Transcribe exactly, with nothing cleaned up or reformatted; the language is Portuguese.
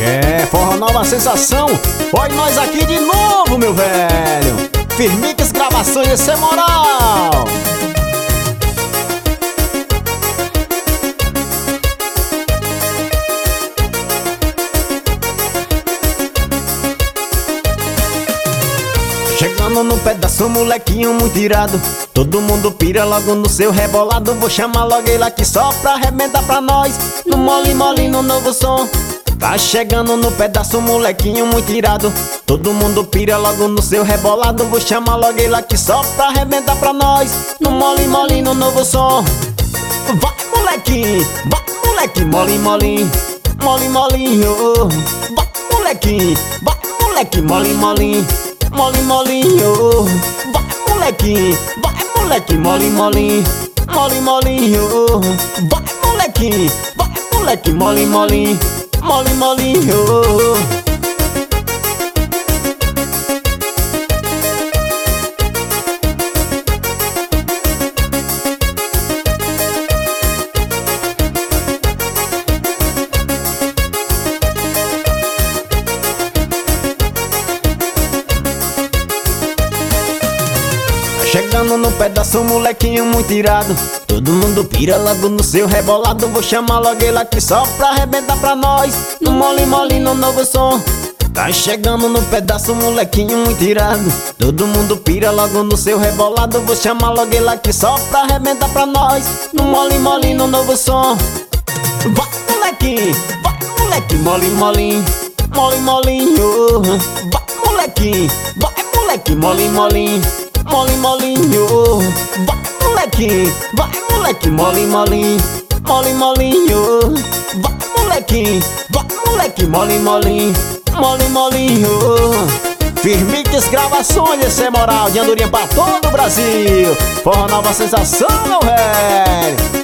É, forró nova sensação. Olha nós aqui de novo, meu velho. Firmix gravações, esse é moral. Chegando no pedaço, molequinho muito irado. Todo mundo pira logo no seu rebolado. Vou chamar logo ele aqui só pra arrebentar pra nós. No mole mole, no novo som. Tá chegando no pedaço, molequinho muito irado. Todo mundo pira logo no seu rebolado. Vou chamar logo ele aqui só pra arrebentar pra nós. No mole mole, no novo som. Vai molequinho, vai molequinho, mole mole, mole molinho. Vai molequinho, vai molequinho, mole mole, mole molinho. Vai molequinho, vai molequinho, mole mole, mole molinho. Vai molequinho, vai molequinho, mole mole, mole molinho. Chegando no pedaço, molequinho muito irado. Todo mundo pira logo no seu rebolado. Vou chamar logo ele aqui só pra arrebentar pra nós. No mole mole, no novo som. Tá chegando no pedaço, molequinho muito irado. Todo mundo pira logo no seu rebolado. Vou chamar logo ele aqui só pra arrebentar pra nós. No mole mole, no novo som. Vai molequinho, vai molequinho, mole mole, mole molinho. Vai molequinho, vai molequinho, mole mole, mole molinho. Vai molequinho, vai molequinho, mole mole, mole molinho. Vai molequinho, vai molequinho, mole mole, mole molinho. Firmix gravações, esse é moral de andorinha pra todo o Brasil. Forró nova sensação, meu velho.